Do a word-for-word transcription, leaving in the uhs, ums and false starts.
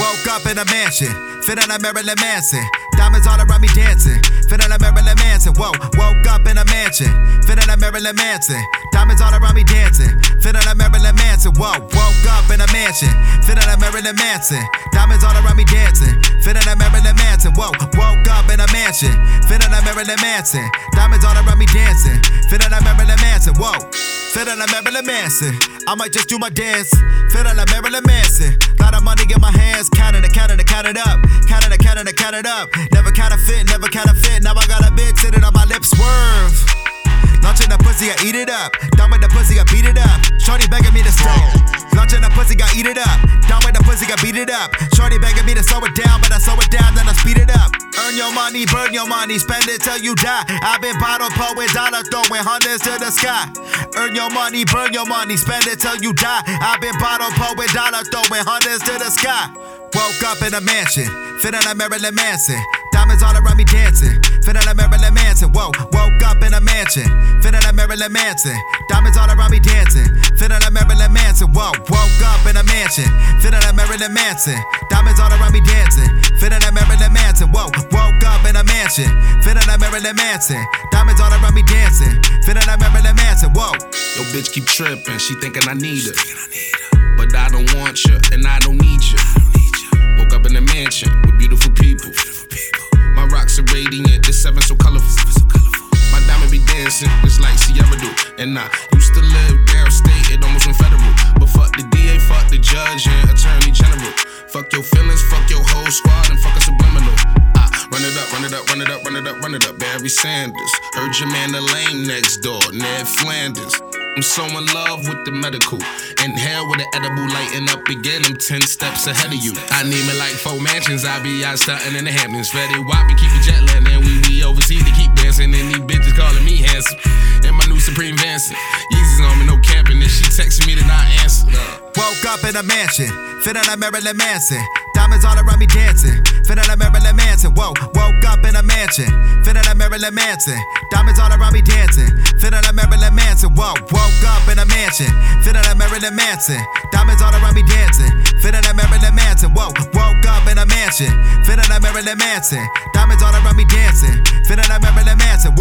Woke up in a mansion, feeling like Marilyn Manson. Diamonds all around me dancing, feeling like Marilyn Manson. Whoa, woke up in a mansion, feeling like Marilyn Manson. Diamonds all around me dancing, feeling like Marilyn Manson. Whoa, woke up in a mansion, feeling like Marilyn Manson. Diamonds all around me dancing, feeling like Marilyn Manson. Whoa, woke up in a mansion, feeling like Marilyn Manson. Diamonds all around me dancing, feeling like Marilyn Manson. Whoa, feeling like Marilyn Manson. I might just do my dance, feeling like Marilyn Manson. Lot of money in my hands, counting it, counting it, count it up, counting it, counting it, count it up. Never counterfeit, never counterfeit. Now I got a big sitting on my lips, swerve. Launching the pussy, I eat it up. Down with the pussy, I beat it up. Shorty begging me to stay. Launching the pussy, I eat it up. Down with the pussy, I beat it up. Shorty begging me to slow it down, but I slow it down, then I speed it up. Earn your money, burn your money, spend it till you die. I've been bottle pouring, dollar throwing hundreds to the sky. Earn your money, burn your money, spend it till you die. I've been bottle pouring, dollar throwing hundreds to the sky. Woke up in a mansion, feeling like Marilyn Manson. Diamonds all around me dancing, feeling like Marilyn Manson. Whoa, woke up in a mansion, feeling like Marilyn Manson. Diamonds all around me dancing, feeling like Marilyn Manson. Whoa, woke up in a mansion, feeling like Marilyn Manson. Diamonds all around me dancing, feeling like Marilyn Manson. Whoa, woke up in a mansion, feeling like Marilyn Manson. Diamonds all around me dancing, feeling like Marilyn Manson. Whoa. Yo, bitch keep tripping, she thinking I need her, but I don't want you and I don't need you. Woke up in a mansion with beautiful people. My rocks are radiant, this seven so colorful. My diamond be dancing just like Sierra do. And I used to live downstate, it almost went federal. But fuck the D A, fuck the judge and attorney general. Fuck your feelings, fuck your whole squad, and fuck a subliminal. I run it up, run it up, run it up, run it up, run it up. Barry Sanders, heard your man the lame next door, Ned Flanders. I'm so in love with the medical. Inhale with an edible, lighting up again. I'm ten steps ahead of you. I need me like four mansions. I be out stunting in the Hamptons. Fetty Wap, we keep it jet land, and we we overseas to keep dancing. And these bitches calling me handsome. And my new Supreme Vanson. Yeezys on me, no camping. And she texting me to not answer. Woke up in a mansion, feeling like Marilyn Manson. Diamonds all around me dancing, feeling like Marilyn Manson. Whoa, woke up in a mansion, feeling like Marilyn Manson. Diamonds all around me dancing, feeling like Marilyn Manson. Whoa, woke up in a mansion, feeling like Marilyn Manson. Diamonds all around me dancing, feeling like Marilyn Manson. Whoa, woke up in a mansion, feeling like Marilyn Manson. Diamonds all around me dancing, feeling like Marilyn Manson.